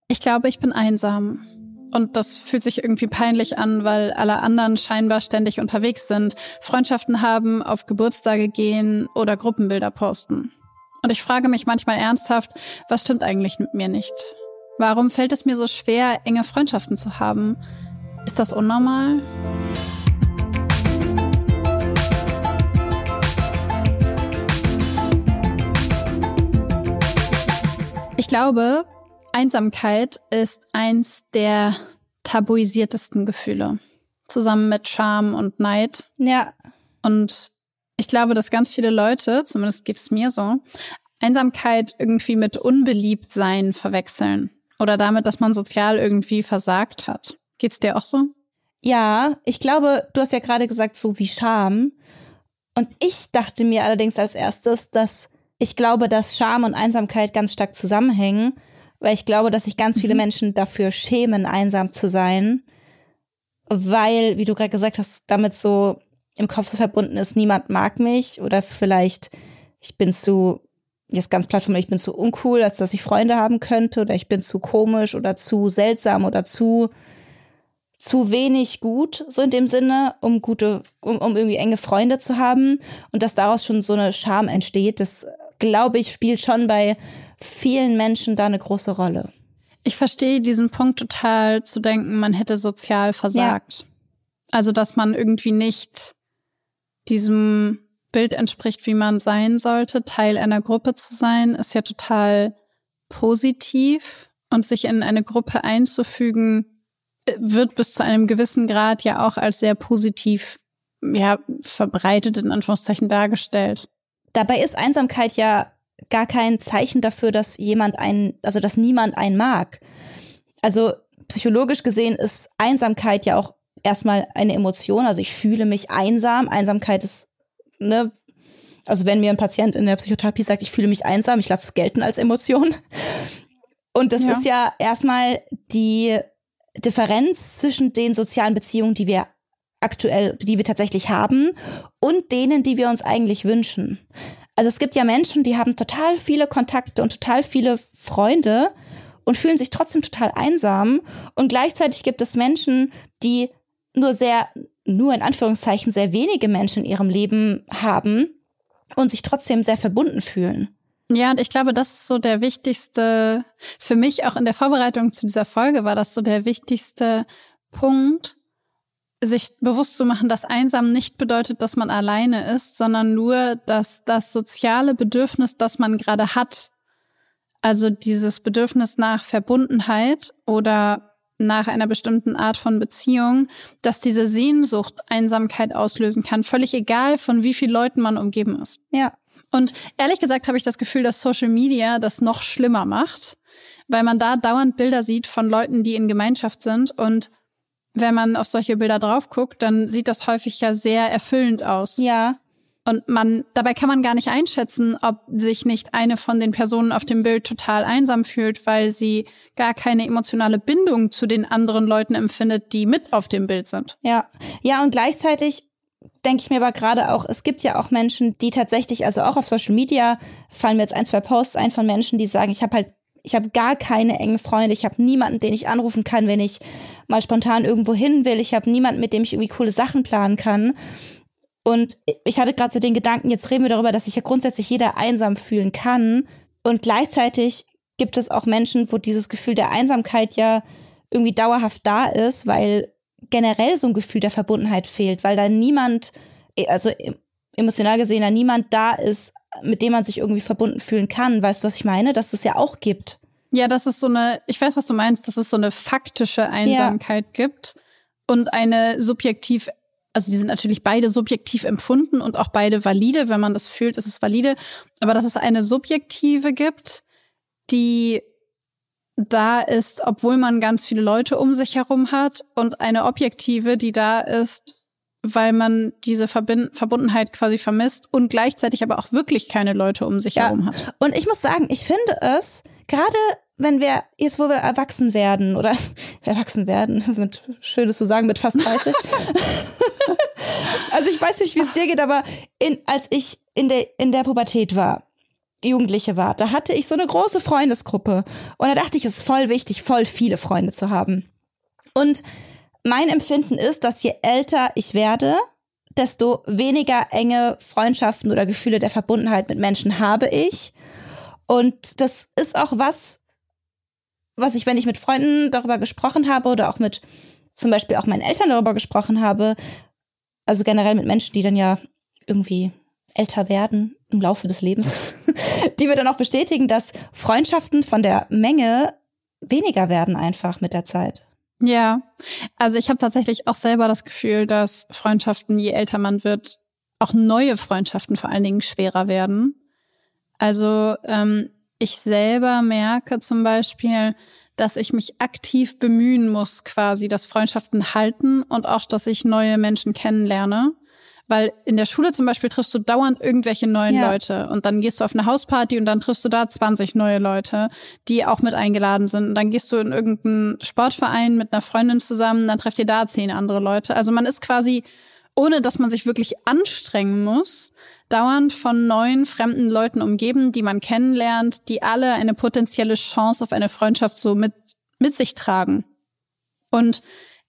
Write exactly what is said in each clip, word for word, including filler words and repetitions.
Ich glaube, ich bin einsam. Und das fühlt sich irgendwie peinlich an, weil alle anderen scheinbar ständig unterwegs sind, Freundschaften haben, auf Geburtstage gehen oder Gruppenbilder posten. Und ich frage mich manchmal ernsthaft, was stimmt eigentlich mit mir nicht? Warum fällt es mir so schwer, enge Freundschaften zu haben? Ist das unnormal? Ich glaube, Einsamkeit ist eins der tabuisiertesten Gefühle. Zusammen mit Scham und Neid. Ja. Und ich glaube, dass ganz viele Leute, zumindest geht es mir so, Einsamkeit irgendwie mit Unbeliebtsein verwechseln. Oder damit, dass man sozial irgendwie versagt hat. Geht's dir auch so? Ja, ich glaube, du hast ja gerade gesagt, so wie Scham. Und ich dachte mir allerdings als erstes, dass ich glaube, dass Scham und Einsamkeit ganz stark zusammenhängen. Weil ich glaube, dass sich ganz viele Mhm. Menschen dafür schämen, einsam zu sein. Weil, wie du gerade gesagt hast, damit so im Kopf so verbunden ist, niemand mag mich. Oder vielleicht, ich bin zu, jetzt ganz platt von mir, ich bin zu uncool, als dass ich Freunde haben könnte. Oder ich bin zu komisch oder zu seltsam oder zu, zu wenig gut, so in dem Sinne, um gute, um, um irgendwie enge Freunde zu haben. Und dass daraus schon so eine Scham entsteht, das, glaube ich, spielt schon bei vielen Menschen da eine große Rolle. Ich verstehe diesen Punkt total, zu denken, man hätte sozial versagt. Ja. Also, dass man irgendwie nicht diesem Bild entspricht, wie man sein sollte. Teil einer Gruppe zu sein, ist ja total positiv. Und sich in eine Gruppe einzufügen, wird bis zu einem gewissen Grad ja auch als sehr positiv, ja, verbreitet, in Anführungszeichen, dargestellt. Dabei ist Einsamkeit ja gar kein Zeichen dafür, dass jemand einen, also dass niemand einen mag. Also psychologisch gesehen ist Einsamkeit ja auch erstmal eine Emotion. Also ich fühle mich einsam. Einsamkeit ist, ne, also wenn mir ein Patient in der Psychotherapie sagt, ich fühle mich einsam, ich lasse es gelten als Emotion. Und das ja. ist ja erstmal die Differenz zwischen den sozialen Beziehungen, die wir aktuell, die wir tatsächlich haben und denen, die wir uns eigentlich wünschen. Also es gibt ja Menschen, die haben total viele Kontakte und total viele Freunde und fühlen sich trotzdem total einsam. Und gleichzeitig gibt es Menschen, die nur sehr, nur in Anführungszeichen sehr wenige Menschen in ihrem Leben haben und sich trotzdem sehr verbunden fühlen. Ja, und ich glaube, das ist so der wichtigste, für mich auch in der Vorbereitung zu dieser Folge war das so der wichtigste Punkt, sich bewusst zu machen, dass einsam nicht bedeutet, dass man alleine ist, sondern nur, dass das soziale Bedürfnis, das man gerade hat, also dieses Bedürfnis nach Verbundenheit oder nach einer bestimmten Art von Beziehung, dass diese Sehnsucht Einsamkeit auslösen kann, völlig egal, von wie vielen Leuten man umgeben ist. Ja. Und ehrlich gesagt habe ich das Gefühl, dass Social Media das noch schlimmer macht, weil man da dauernd Bilder sieht von Leuten, die in Gemeinschaft sind, und wenn man auf solche Bilder drauf guckt, dann sieht das häufig ja sehr erfüllend aus. Ja. Und man, dabei kann man gar nicht einschätzen, ob sich nicht eine von den Personen auf dem Bild total einsam fühlt, weil sie gar keine emotionale Bindung zu den anderen Leuten empfindet, die mit auf dem Bild sind. Ja. Ja, und gleichzeitig denke ich mir aber gerade auch, es gibt ja auch Menschen, die tatsächlich, also auch auf Social Media fallen mir jetzt ein, zwei Posts ein von Menschen, die sagen, ich habe halt Ich habe gar keine engen Freunde. Ich habe niemanden, den ich anrufen kann, wenn ich mal spontan irgendwo hin will. Ich habe niemanden, mit dem ich irgendwie coole Sachen planen kann. Und ich hatte gerade so den Gedanken, jetzt reden wir darüber, dass sich ja grundsätzlich jeder einsam fühlen kann. Und gleichzeitig gibt es auch Menschen, wo dieses Gefühl der Einsamkeit ja irgendwie dauerhaft da ist, weil generell so ein Gefühl der Verbundenheit fehlt, weil da niemand, also emotional gesehen, da niemand da ist, mit dem man sich irgendwie verbunden fühlen kann. Weißt du, was ich meine? Dass es das ja auch gibt. Ja, dass es so eine, ich weiß, was du meinst, dass es so eine faktische Einsamkeit ja. gibt und eine subjektiv, also die sind natürlich beide subjektiv empfunden und auch beide valide. Wenn man das fühlt, ist es valide. Aber dass es eine subjektive gibt, die da ist, obwohl man ganz viele Leute um sich herum hat, und eine objektive, die da ist, weil man diese Verbind- Verbundenheit quasi vermisst und gleichzeitig aber auch wirklich keine Leute um sich ja. herum hat. Und ich muss sagen, ich finde es, gerade wenn wir, jetzt wo wir erwachsen werden, oder erwachsen werden, mit, schönes zu sagen, mit fast dreißig. Also ich weiß nicht, wie es dir geht, aber in, als ich in der, in der Pubertät war, Jugendliche war, da hatte ich so eine große Freundesgruppe. Und da dachte ich, es ist voll wichtig, voll viele Freunde zu haben. Und mein Empfinden ist, dass je älter ich werde, desto weniger enge Freundschaften oder Gefühle der Verbundenheit mit Menschen habe ich. Und das ist auch was, was ich, wenn ich mit Freunden darüber gesprochen habe oder auch mit zum Beispiel auch meinen Eltern darüber gesprochen habe, also generell mit Menschen, die dann ja irgendwie älter werden im Laufe des Lebens, die mir dann auch bestätigen, dass Freundschaften von der Menge weniger werden einfach mit der Zeit. Ja, also ich habe tatsächlich auch selber das Gefühl, dass Freundschaften, je älter man wird, auch neue Freundschaften vor allen Dingen schwerer werden. Also ähm, ich selber merke zum Beispiel, dass ich mich aktiv bemühen muss, quasi, dass Freundschaften halten und auch, dass ich neue Menschen kennenlerne. Weil in der Schule zum Beispiel triffst du dauernd irgendwelche neuen ja. Leute und dann gehst du auf eine Hausparty und dann triffst du da zwanzig neue Leute, die auch mit eingeladen sind. Und dann gehst du in irgendeinen Sportverein mit einer Freundin zusammen, dann trefft ihr da zehn andere Leute. Also man ist quasi, ohne dass man sich wirklich anstrengen muss, dauernd von neuen, fremden Leuten umgeben, die man kennenlernt, die alle eine potenzielle Chance auf eine Freundschaft so mit, mit sich tragen. Und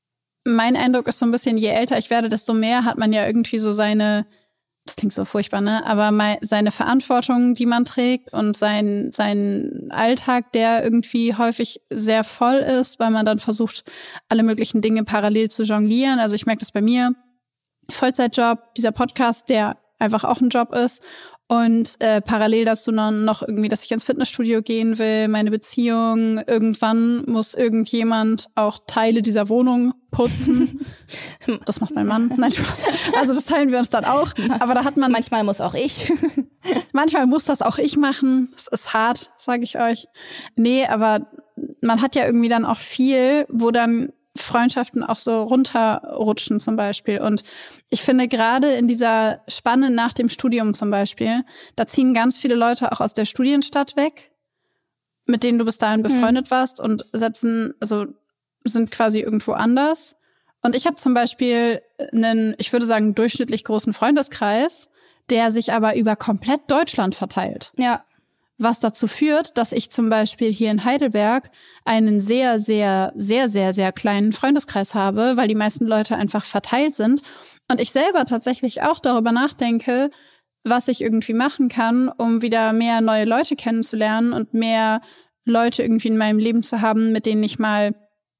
mein Eindruck ist so ein bisschen, je älter ich werde, desto mehr hat man ja irgendwie so seine, das klingt so furchtbar, ne? Aber mal seine Verantwortung, die man trägt und sein, sein Alltag, der irgendwie häufig sehr voll ist, weil man dann versucht, alle möglichen Dinge parallel zu jonglieren. Also ich merke das bei mir. Vollzeitjob, dieser Podcast, der einfach auch ein Job ist. Und äh, parallel dazu noch, noch irgendwie, dass ich ins Fitnessstudio gehen will, meine Beziehung. Irgendwann muss irgendjemand auch Teile dieser Wohnung putzen. Das macht mein Mann. Nein, Spaß. Also das teilen wir uns dann auch. Aber da hat man... Manchmal muss auch ich. Manchmal muss das auch ich machen. Es ist hart, sage ich euch. Nee, aber man hat ja irgendwie dann auch viel, wo dann Freundschaften auch so runterrutschen zum Beispiel. Und ich finde gerade in dieser Spanne nach dem Studium zum Beispiel, da ziehen ganz viele Leute auch aus der Studienstadt weg, mit denen du bis dahin befreundet mhm. warst und setzen, also sind quasi irgendwo anders. Und ich habe zum Beispiel einen, ich würde sagen, durchschnittlich großen Freundeskreis, der sich aber über komplett Deutschland verteilt. Ja. Was dazu führt, dass ich zum Beispiel hier in Heidelberg einen sehr, sehr, sehr, sehr, sehr kleinen Freundeskreis habe, weil die meisten Leute einfach verteilt sind. Und ich selber tatsächlich auch darüber nachdenke, was ich irgendwie machen kann, um wieder mehr neue Leute kennenzulernen und mehr Leute irgendwie in meinem Leben zu haben, mit denen ich mal,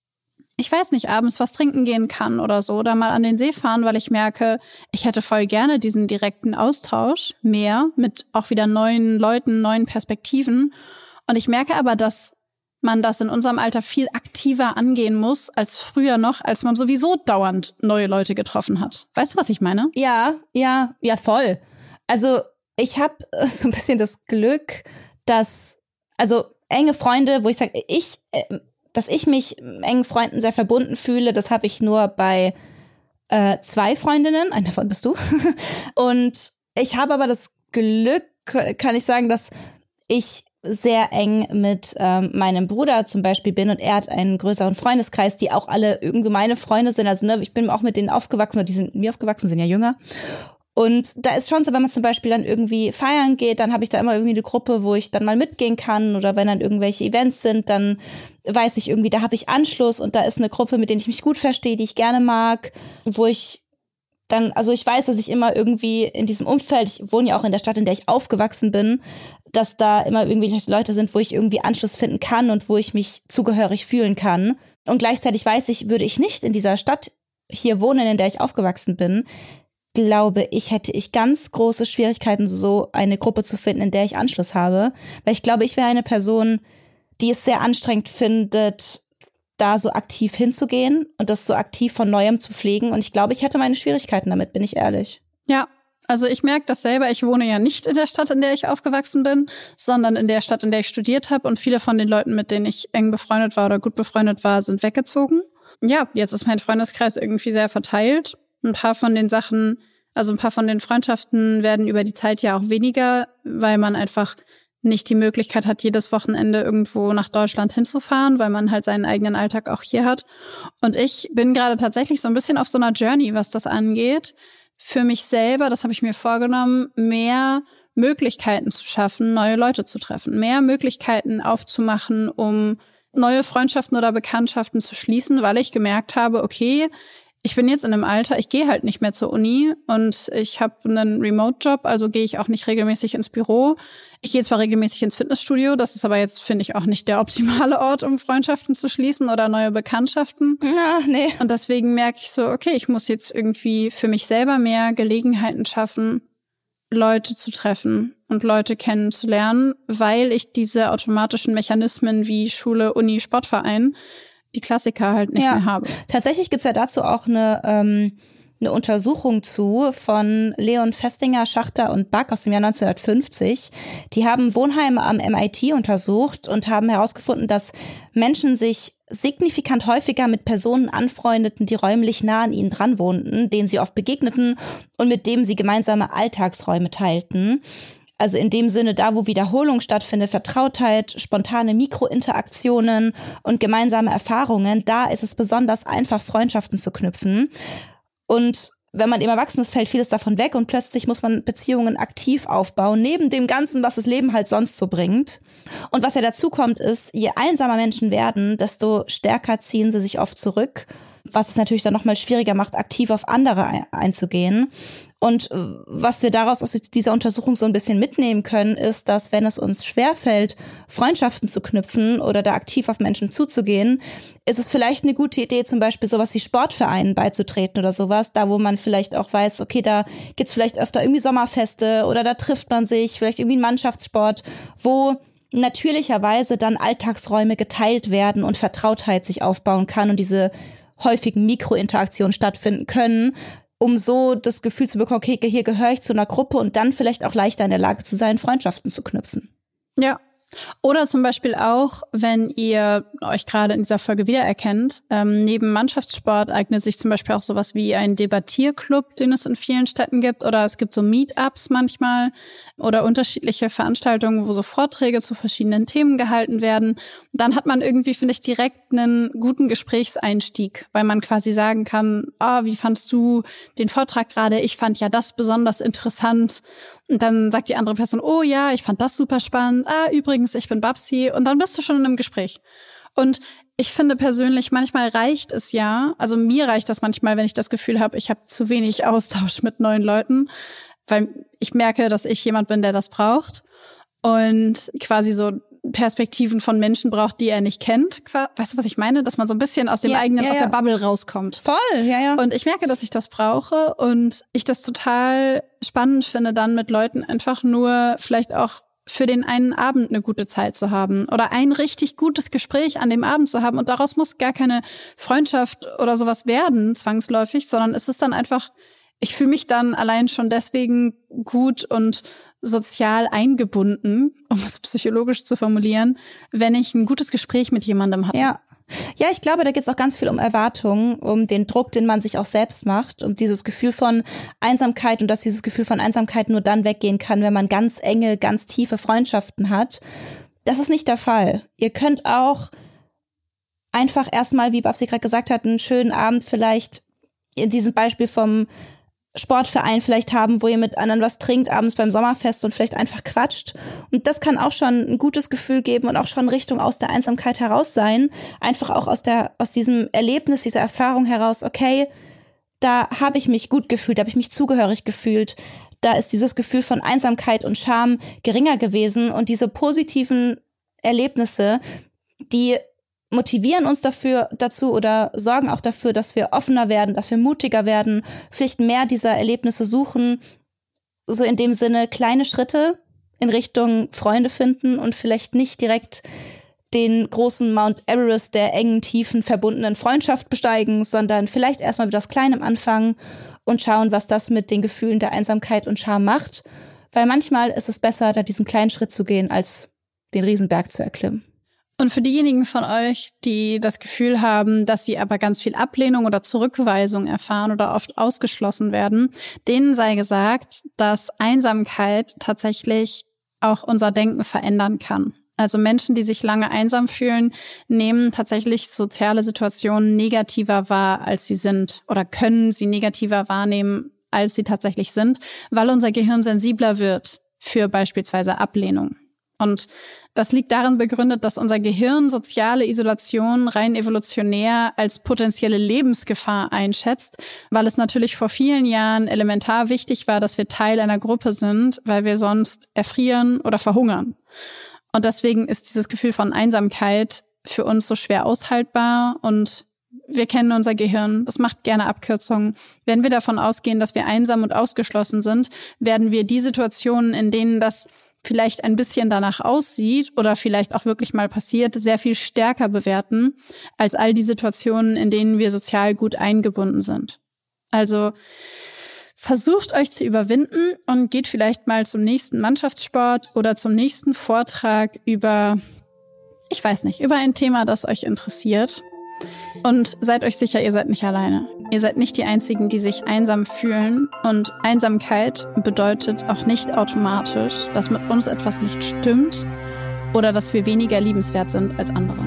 ich weiß nicht, abends was trinken gehen kann oder so, oder mal an den See fahren, weil ich merke, ich hätte voll gerne diesen direkten Austausch mehr mit auch wieder neuen Leuten, neuen Perspektiven. Und ich merke aber, dass man das in unserem Alter viel aktiver angehen muss als früher noch, als man sowieso dauernd neue Leute getroffen hat. Weißt du, was ich meine? Ja, ja, ja, voll. Also ich habe so ein bisschen das Glück, dass, also enge Freunde, wo ich sage, ich... Äh, dass ich mich engen Freunden sehr verbunden fühle, das habe ich nur bei äh, zwei Freundinnen, eine davon bist du. Und ich habe aber das Glück, kann ich sagen, dass ich sehr eng mit ähm, meinem Bruder zum Beispiel bin und er hat einen größeren Freundeskreis, die auch alle irgendwie meine Freunde sind. Also ne, ich bin auch mit denen aufgewachsen, oder die sind mir aufgewachsen, sind ja jünger. Und da ist schon so, wenn man zum Beispiel dann irgendwie feiern geht, dann habe ich da immer irgendwie eine Gruppe, wo ich dann mal mitgehen kann. Oder wenn dann irgendwelche Events sind, dann weiß ich irgendwie, da habe ich Anschluss und da ist eine Gruppe, mit denen ich mich gut verstehe, die ich gerne mag, wo ich dann, also ich weiß, dass ich immer irgendwie in diesem Umfeld, ich wohne ja auch in der Stadt, in der ich aufgewachsen bin, dass da immer irgendwie Leute sind, wo ich irgendwie Anschluss finden kann und wo ich mich zugehörig fühlen kann. Und gleichzeitig weiß ich, würde ich nicht in dieser Stadt hier wohnen, in der ich aufgewachsen bin, glaube ich, hätte ich ganz große Schwierigkeiten, so eine Gruppe zu finden, in der ich Anschluss habe. Weil ich glaube, ich wäre eine Person, die es sehr anstrengend findet, da so aktiv hinzugehen und das so aktiv von Neuem zu pflegen. Und ich glaube, ich hätte meine Schwierigkeiten damit, bin ich ehrlich. Ja, also ich merke das selber. Ich wohne ja nicht in der Stadt, in der ich aufgewachsen bin, sondern in der Stadt, in der ich studiert habe. Und viele von den Leuten, mit denen ich eng befreundet war oder gut befreundet war, sind weggezogen. Ja, jetzt ist mein Freundeskreis irgendwie sehr verteilt. Ein paar von den Sachen, also ein paar von den Freundschaften werden über die Zeit ja auch weniger, weil man einfach nicht die Möglichkeit hat, jedes Wochenende irgendwo nach Deutschland hinzufahren, weil man halt seinen eigenen Alltag auch hier hat. Und ich bin gerade tatsächlich so ein bisschen auf so einer Journey, was das angeht. Für mich selber, das habe ich mir vorgenommen, mehr Möglichkeiten zu schaffen, neue Leute zu treffen, mehr Möglichkeiten aufzumachen, um neue Freundschaften oder Bekanntschaften zu schließen, weil ich gemerkt habe, okay, ich bin jetzt in einem Alter, ich gehe halt nicht mehr zur Uni und ich habe einen Remote-Job, also gehe ich auch nicht regelmäßig ins Büro. Ich gehe zwar regelmäßig ins Fitnessstudio, das ist aber jetzt, finde ich, auch nicht der optimale Ort, um Freundschaften zu schließen oder neue Bekanntschaften. Ja, nee. Und deswegen merke ich so, okay, ich muss jetzt irgendwie für mich selber mehr Gelegenheiten schaffen, Leute zu treffen und Leute kennenzulernen, weil ich diese automatischen Mechanismen wie Schule, Uni, Sportverein, die Klassiker halt nicht ja. mehr habe. Tatsächlich gibt's ja dazu auch eine, ähm, eine Untersuchung zu von Leon Festinger, Schachter und Buck aus dem Jahr neunzehnhundertfünfzig. Die haben Wohnheime am M I T untersucht und haben herausgefunden, dass Menschen sich signifikant häufiger mit Personen anfreundeten, die räumlich nah an ihnen dran wohnten, denen sie oft begegneten und mit denen sie gemeinsame Alltagsräume teilten. Also in dem Sinne, da wo Wiederholung stattfindet, Vertrautheit, spontane Mikrointeraktionen und gemeinsame Erfahrungen, da ist es besonders einfach, Freundschaften zu knüpfen. Und wenn man im Erwachsenen ist, fällt vieles davon weg und plötzlich muss man Beziehungen aktiv aufbauen, neben dem Ganzen, was das Leben halt sonst so bringt. Und was ja dazu kommt, ist, je einsamer Menschen werden, desto stärker ziehen sie sich oft zurück, was es natürlich dann nochmal schwieriger macht, aktiv auf andere einzugehen. Und was wir daraus aus dieser Untersuchung so ein bisschen mitnehmen können, ist, dass wenn es uns schwerfällt, Freundschaften zu knüpfen oder da aktiv auf Menschen zuzugehen, ist es vielleicht eine gute Idee, zum Beispiel sowas wie Sportvereinen beizutreten oder sowas, da wo man vielleicht auch weiß, okay, da gibt's vielleicht öfter irgendwie Sommerfeste oder da trifft man sich, vielleicht irgendwie einen Mannschaftssport, wo natürlicherweise dann Alltagsräume geteilt werden und Vertrautheit sich aufbauen kann und diese häufigen Mikrointeraktionen stattfinden können, um so das Gefühl zu bekommen, okay, hier gehöre ich zu einer Gruppe und dann vielleicht auch leichter in der Lage zu sein, Freundschaften zu knüpfen. Ja. Oder zum Beispiel auch, wenn ihr euch gerade in dieser Folge wiedererkennt, ähm, neben Mannschaftssport eignet sich zum Beispiel auch sowas wie ein Debattierclub, den es in vielen Städten gibt. Oder es gibt so Meetups manchmal oder unterschiedliche Veranstaltungen, wo so Vorträge zu verschiedenen Themen gehalten werden. Dann hat man irgendwie, finde ich, direkt einen guten Gesprächseinstieg, weil man quasi sagen kann, ah, wie fandst du den Vortrag gerade? Ich fand ja das besonders interessant. Und dann sagt die andere Person, oh ja, ich fand das super spannend. Ah, übrigens, ich bin Babsi. Und dann bist du schon in einem Gespräch. Und ich finde persönlich, manchmal reicht es ja, also mir reicht das manchmal, wenn ich das Gefühl habe, ich habe zu wenig Austausch mit neuen Leuten, weil ich merke, dass ich jemand bin, der das braucht. Und quasi so Perspektiven von Menschen braucht, die er nicht kennt. Weißt du, was ich meine? Dass man so ein bisschen aus dem ja, eigenen, ja, aus ja. der Bubble rauskommt. Voll, ja, ja. Und ich merke, dass ich das brauche und ich das total spannend finde, dann mit Leuten einfach nur vielleicht auch für den einen Abend eine gute Zeit zu haben oder ein richtig gutes Gespräch an dem Abend zu haben. Und daraus muss gar keine Freundschaft oder sowas werden, zwangsläufig, sondern es ist dann einfach, ich fühle mich dann allein schon deswegen gut und sozial eingebunden, um es psychologisch zu formulieren, wenn ich ein gutes Gespräch mit jemandem hatte. Ja. Ja, ich glaube, da geht es auch ganz viel um Erwartungen, um den Druck, den man sich auch selbst macht, um dieses Gefühl von Einsamkeit und dass dieses Gefühl von Einsamkeit nur dann weggehen kann, wenn man ganz enge, ganz tiefe Freundschaften hat. Das ist nicht der Fall. Ihr könnt auch einfach erstmal, wie Babsi gerade gesagt hat, einen schönen Abend vielleicht in diesem Beispiel vom Sportverein vielleicht haben, wo ihr mit anderen was trinkt, abends beim Sommerfest und vielleicht einfach quatscht. Und das kann auch schon ein gutes Gefühl geben und auch schon Richtung aus der Einsamkeit heraus sein. Einfach auch aus der aus diesem Erlebnis, dieser Erfahrung heraus, okay, da habe ich mich gut gefühlt, da habe ich mich zugehörig gefühlt. Da ist dieses Gefühl von Einsamkeit und Scham geringer gewesen. Und diese positiven Erlebnisse, die motivieren uns dafür dazu oder sorgen auch dafür, dass wir offener werden, dass wir mutiger werden, vielleicht mehr dieser Erlebnisse suchen, so in dem Sinne kleine Schritte in Richtung Freunde finden und vielleicht nicht direkt den großen Mount Everest der engen, tiefen, verbundenen Freundschaft besteigen, sondern vielleicht erstmal mit das Kleine anfangen und schauen, was das mit den Gefühlen der Einsamkeit und Scham macht. Weil manchmal ist es besser, da diesen kleinen Schritt zu gehen, als den Riesenberg zu erklimmen. Und für diejenigen von euch, die das Gefühl haben, dass sie aber ganz viel Ablehnung oder Zurückweisung erfahren oder oft ausgeschlossen werden, denen sei gesagt, dass Einsamkeit tatsächlich auch unser Denken verändern kann. Also Menschen, die sich lange einsam fühlen, nehmen tatsächlich soziale Situationen negativer wahr, als sie sind, oder können sie negativer wahrnehmen, als sie tatsächlich sind, weil unser Gehirn sensibler wird für beispielsweise Ablehnung. Und das liegt darin begründet, dass unser Gehirn soziale Isolation rein evolutionär als potenzielle Lebensgefahr einschätzt, weil es natürlich vor vielen Jahren elementar wichtig war, dass wir Teil einer Gruppe sind, weil wir sonst erfrieren oder verhungern. Und deswegen ist dieses Gefühl von Einsamkeit für uns so schwer aushaltbar und wir kennen unser Gehirn, das macht gerne Abkürzungen. Wenn wir davon ausgehen, dass wir einsam und ausgeschlossen sind, werden wir die Situationen, in denen das vielleicht ein bisschen danach aussieht oder vielleicht auch wirklich mal passiert, sehr viel stärker bewerten als all die Situationen, in denen wir sozial gut eingebunden sind. Also versucht euch zu überwinden und geht vielleicht mal zum nächsten Mannschaftssport oder zum nächsten Vortrag über, ich weiß nicht, über ein Thema, das euch interessiert. Und seid euch sicher, ihr seid nicht alleine. Ihr seid nicht die Einzigen, die sich einsam fühlen. Und Einsamkeit bedeutet auch nicht automatisch, dass mit uns etwas nicht stimmt oder dass wir weniger liebenswert sind als andere.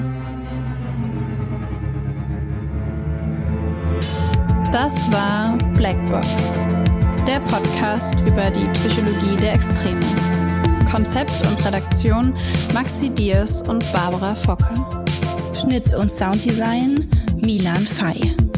Das war Blackbox, der Podcast über die Psychologie der Extreme. Konzept und Redaktion Maxi Diers und Barbara Focke. Schnitt und Sounddesign Milan Fey.